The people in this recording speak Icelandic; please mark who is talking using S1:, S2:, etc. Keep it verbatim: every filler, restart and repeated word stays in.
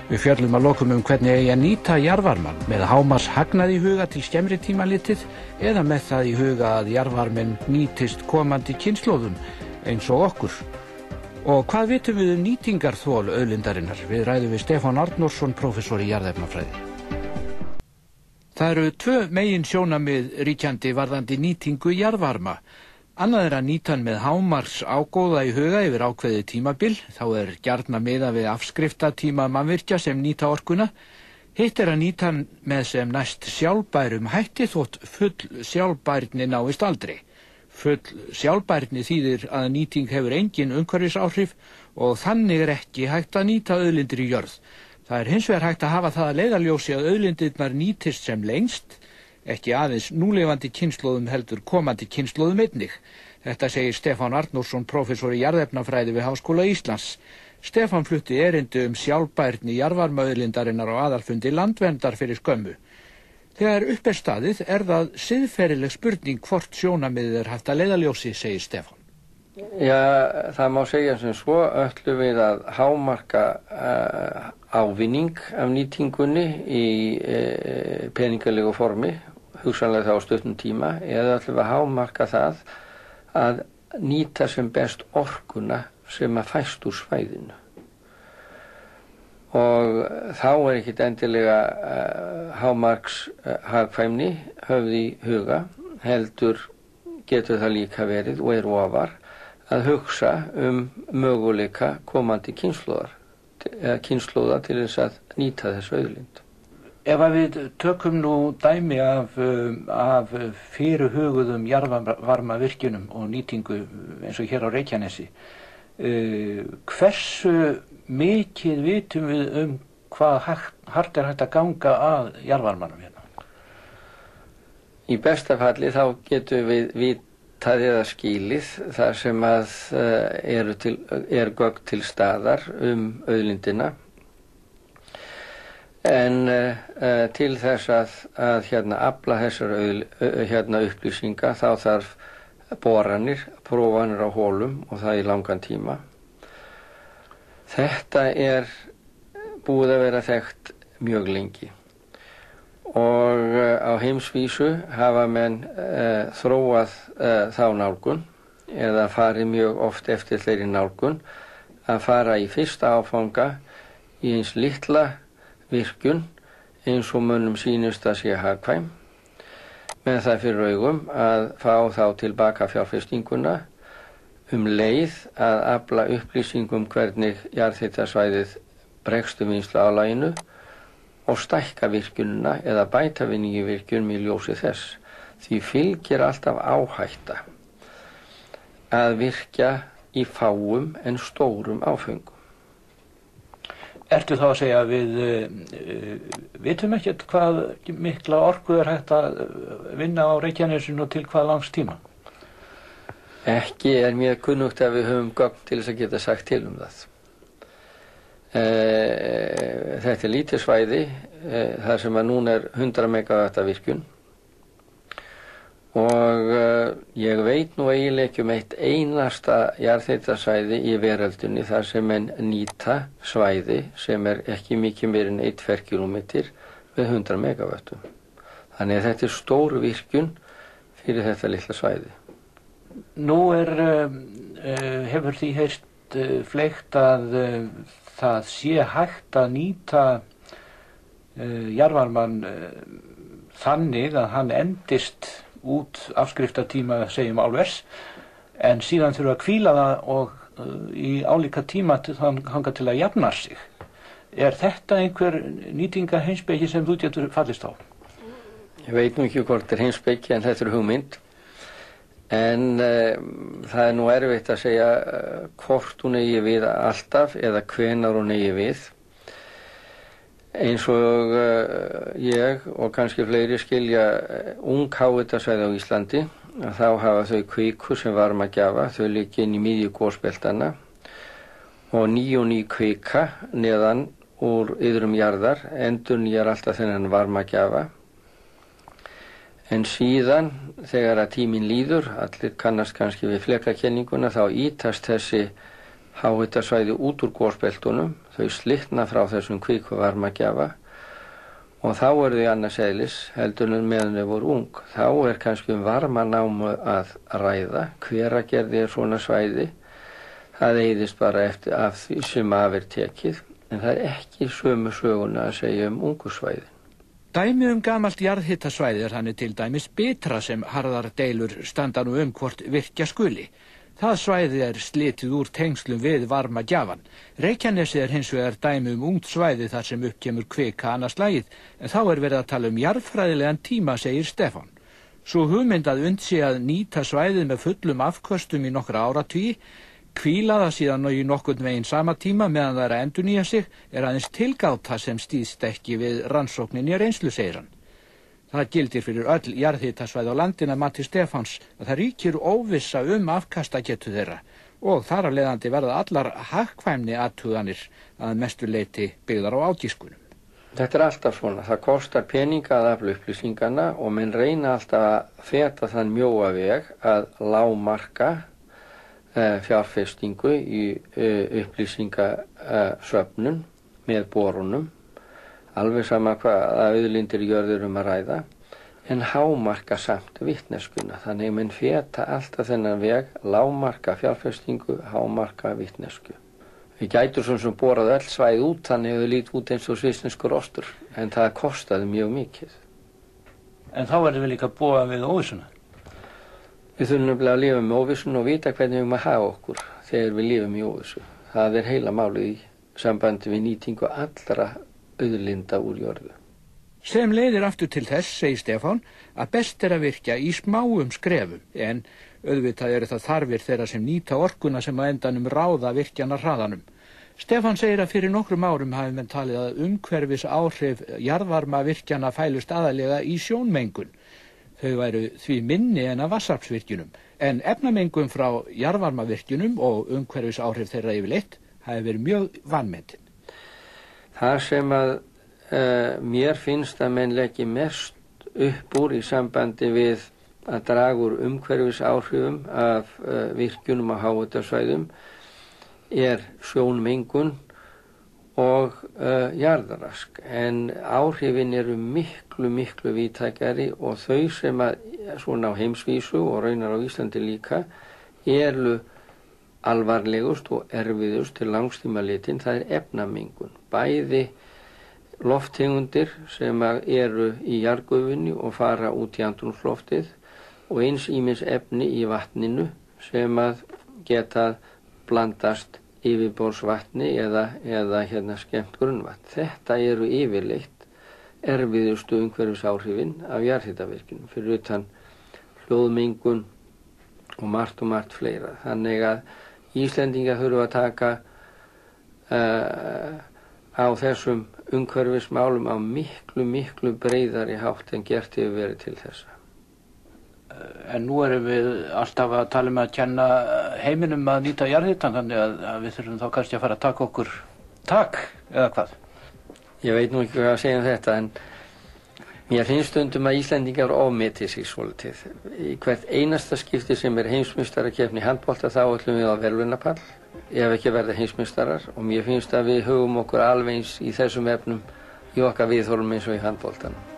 S1: Við fjöllum að lokum um hvernig eigi að nýta jarðvarmann með hámarks hagnað í huga til skemmri tíma litið eða með það í huga að jarðvarminn nýtist komandi kynslóðum eins og okkur. Og hvað vitum við um nýtingarþol auðlindarinnar? Við ræðum við Stefán Arnórsson, prófessor í jarðefnafræði. Það eru tvö megin sjónarmið ríkjandi varðandi nýtingu jarðvarma. Annað er að nýta hann með hámarks ágóða í huga yfir ákveðið tímabil, þá er gjarna miðað við afskriftatíma mannvirkja sem nýta orkuna. Hitt er að nýta hann með sem næst sjálfbærum hætti þótt full sjálfbærni náist aldrei. Full sjálfbærni þýðir að nýting hefur engin umhverfisáhrif og þannig er ekki hægt að nýta auðlindir í jörð. Það er hins vegar hægt að hafa það að leiðarljósi að auðlindirnar nýtist sem lengst, ekki aðeins núlifandi kynslóðum heldur komandi kynslóðum einnig. Þetta segir Stefán Arnórsson, prófessor í jarðefnafræði við Háskóla Íslands. Stefán flutti erindi um sjálfbærni jarðvarmaauðlindarinnar á aðalfundi Landverndar fyrir skömmu. Þegar upp er staðið er það siðferðileg spurning hvort sjónarmiðið er haft að leiðarljósi, segir Stefán.
S2: Já, það má segja sem svo, ætlum við að hámarka uh, ávinning af nýtingunni í uh, peningalegu formi, hugsanlega þá á stuttum tíma, eða ætlum við að hámarka það að nýta sem best orkuna sem að fæst úr svæðinu. Og þá er ekkit endilega uh, hámarks uh, hagkvæmni höfð í huga, heldur getur það líka verið og er ofar að hugsa um möguleika komandi kynslóðar, eða kynslóða til þess að nýta þessu auðlind.
S1: Ef að við tökum nú dæmi af, af fyrirhuguðum jarðvarmavirkjunum og nýtingu eins og hér á Reykjanesi, uh, hversu mikið vitum við um hvað hart er hægt að ganga að jarðvarmanum hérna?
S2: Í besta falli þá getum við vit það eða skilið þar sem að uh, eru til, er gögn til staðar um auðlindina en uh, uh, til þess að, að hérna afla þessar auðl, uh, hérna upplýsinga þá þarf boranir, prófanir á holum og það í langan tíma. Þetta er búið að vera þekkt mjög lengi. Og uh, á heimsvísu hafa menn uh, þróað uh, þá nálgun eða farið mjög oft eftir þeirri nálgun að fara í fyrsta áfanga í eins litla virkjun eins og mönnum sýnist að sé hagkvæm með það fyrir augum að fá þá tilbaka fjárfestinguna um leið að afla upplýsingum hvernig jarðhitasvæðið bregst um vinnslu álaginu og stækka virkjunina eða bæta við nýju virkjunum í ljósi þess. Því fylgir alltaf áhætta að virkja í fáum en stórum áföngum.
S1: Ertu þá að segja að við uh, vitum ekkert hvað mikla orku er hægt að vinna á Reykjanesinu og til hvað langs tíma?
S2: Ekki er mér kunnugt að við höfum gögn til þess að geta sagt til um það. Uh, þetta er lítið svæði uh, þar sem að núna er hundrað megavatta virkjun og uh, ég veit nú eiginlega ekki um eitt einasta jarðhitasvæði í veröldinni þar sem en nýta svæði sem er ekki mikið meir en einn ferkílómetri með hundrað megavattum. Þannig að þetta er stór virkjun fyrir þetta litla svæði.
S1: Nú er, uh, uh, hefur því heyrst uh, fleygt að uh, það sé hægt að nýta uh, jarðvarmann uh, þannig að hann endist út afskriftatíma segjum álvers en síðan þurfa að hvíla það og uh, í álíka tíma til hanga til að jafna sig. Er þetta einhver nýtingarheimspeki sem þú getur fallist á?
S2: Ég veit nú ekki hvort er heimspeki en þetta er hugmynd. En uh, það er nú erfitt að segja uh, hvort hún eigi við alltaf eða hvenar hún eigi við. Eins og uh, ég og kannski fleiri skilja uh, ung háhitasvæði á Íslandi, þá hafa þau kviku sem varmagjafa, þau liggja inn í miðju gosbeltanna og ný og ný kvika neðan úr iðrum jarðar endurnýjar alltaf þennan varmagjafa. En síðan, þegar að tíminn líður, allir kannast kannski við flekakenninguna, þá ítast þessi háhitasvæði út úr gosbeltunum, þau slitna frá þessum kviku varmagjafa og þá eru þau annars eðlis heldur en meðan þau voru ung. Þá er kannski um varmanámu að ræða, Hveragerði er svona svæði, það eyðist bara eftir af því sem af er tekið, en það er ekki sömu söguna að segja um ungu svæðin.
S1: Dæmi um gamalt jarðhitasvæði er þannig til dæmis Bitra sem harðar deilur standa nú um hvort virkja skuli. Það svæði er slitið úr tengslum við varmagjafann. Reykjanesi er hins vegar dæmi um ungt svæði þar sem uppkemur kvika annað slagið, en þá er verið að tala um jarðfræðilegan tíma, segir Stefán. Svo hugmynd að unnt sé að nýta svæðið með fullum afköstum í nokkra áratugi, hvíla það síðan í nokkurn veginn sama tíma meðan það er að endurnýja sig, er aðeins tilgáta sem stýðst ekki við rannsóknin í reynslu, segir hann. Það gildir fyrir öll jarðhitasvæði á landinu að mati Stefáns að það ríkir óvissa um afkastagetu þeirra og þar af leiðandi verða allar hagkvæmni athuganir að mestu leyti byggðar á ágiskunum.
S2: Þetta er alltaf svona. Það kostar peninga að afla upplýsingarna og menn reyna alltaf að feta þann mjóa veg að lágmarka uh, fjárfestingu í uh, upplýsingasöfnun með borunum, alveg sama hvað auðlindir jörður um að ræða, en hámarka samt vitneskuna. Þannig menn feta alltaf þennan veg, lágmarka fjárfestingu, hámarka vitnesku. Við gætur svona sem borað öll svæði út, þannig að þau lít út eins og svissneskur ostur, en það kostaði mjög mikið.
S1: En þá verðum við líka að búa við óvissuna?
S2: Við þurfum nefnilega að lifa með óvissun og vita hvernig við erum að hafa okkur þegar við lifum í óvissu. Það er heila málið í sambandi við nýtingu allra auðlinda úr jörðu.
S1: Sem leiðir aftur til þess, segir Stefán, að best er að virkja í smáum skrefum, en auðvitað eru það þarfir þeirra sem nýta orkuna sem að endanum ráða virkjana hraðanum. Stefán segir að fyrir nokkrum árum hafi menn talið að umhverfis áhrif jarðvarma virkjana fælust aðalega í sjónmengun. Þau væru því minni en að vatnsaflsvirkjunum, en efnamengun frá jarðvarmavirkjunum og umhverfis áhrif þeirra yfirleitt hafi verið mjög vanmetin.
S2: Það sem að uh, mér finnst að menn leggi mest upp úr í sambandi við að draga úr umhverfis áhrifum af uh, virkjunum á háhitasvæðum er sjónmengun og uh, jarðarask. En áhrifin eru miklu, miklu víðtækari og þau sem að svona á heimsvísu og raunar á Íslandi líka eru alvarlegust og erfiðust til langstíma litinn, það er efnamengun. Bæði lofttegundir sem eru í jarðgufunni og fara út í andrúmsloftið og eins ýmis efni í vatninu sem að geta blandast yfirborðsvatni eða, eða hérna skemmt grunnvatn. Þetta eru yfirleitt erfiðustu umhverfisáhrifin af jarðhitavirkjunum, fyrir utan hljóðmengun og margt og margt fleira. Þannig að Íslendingar þurfa að taka uh, á þessum umhverfismálum á miklu, miklu breiðari hátt en gert hefur verið til þessa.
S1: En nú erum við alltaf að tala um að kenna heiminum að nýta jarðhitann, þannig að, að við þurfum þá kannski að fara að taka okkur tak, eða hvað?
S2: Ég veit nú ekki hvað að segja um þetta, en mér finnst stundum að Íslendingar ofmeti sig svolítið. Í hvert einasta skipti sem er heimsmeistarakeppni í handbolta þá ætlum við á verðlaunapall, ef ekki verða heimsmeistarar, og mér finnst að við hugum okkur alveg eins í þessum efnum í okkar viðhorfum eins og í handboltanum.